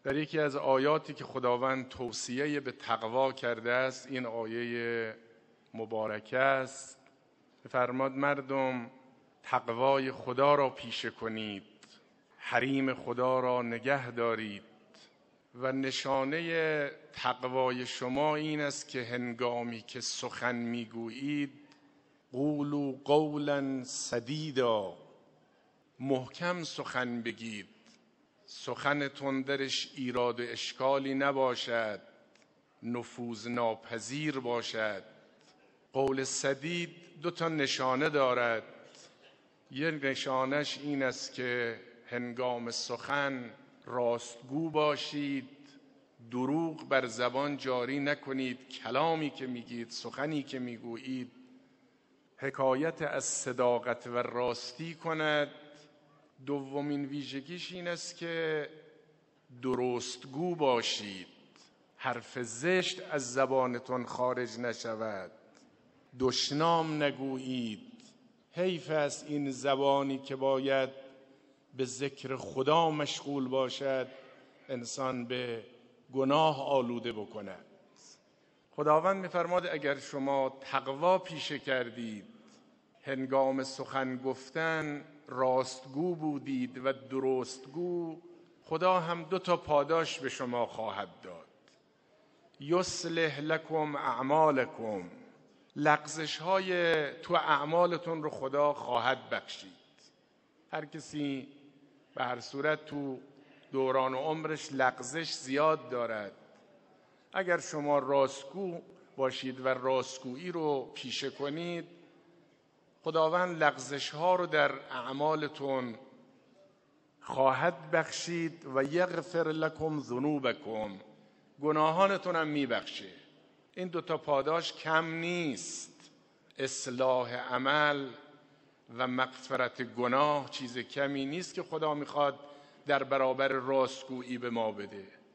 در یکی از آیاتی که خداوند توصیه به تقوا کرده است، این آیه مبارکه است، فرماد مردم تقوای خدا را پیشه کنید، حریم خدا را نگه دارید و نشانه تقوای شما این است که هنگامی که سخن میگویید قولوا قولا سدیدا، محکم سخن بگید، سخنتون درش ایراد و اشکالی نباشد، نفوذ ناپذیر باشد. قول سدید دو تا نشانه دارد. یک نشانش این است که هنگام سخن راستگو باشید، دروغ بر زبان جاری نکنید، کلامی که میگید، سخنی که میگویید حکایت از صداقت و راستی کند. دومین ویژگیش این است که درستگو باشید، حرف زشت از زبانتون خارج نشود، دشنام نگویید. حیف است این زبانی که باید به ذکر خدا مشغول باشد انسان به گناه آلوده بکند. خداوند می‌فرماد اگر شما تقوا پیشه کردید، هنگام سخن گفتن راستگو بودید و درستگو، خدا هم دو تا پاداش به شما خواهد داد. یصلح لکم اعمالکم، لغزش های تو اعمالتون رو خدا خواهد بخشید. هر کسی به هر صورت تو دوران عمرش لغزش زیاد دارد. اگر شما راستگو باشید و راستگویی رو پیشه کنید، خداوند لغزش ها رو در اعمالتون خواهد بخشید و یغفر لکم ذنوبکم، گناهانتون هم میبخشه. این دوتا پاداش کم نیست. اصلاح عمل و مغفرت گناه چیز کمی نیست که خدا میخواد در برابر راستگویی به ما بده.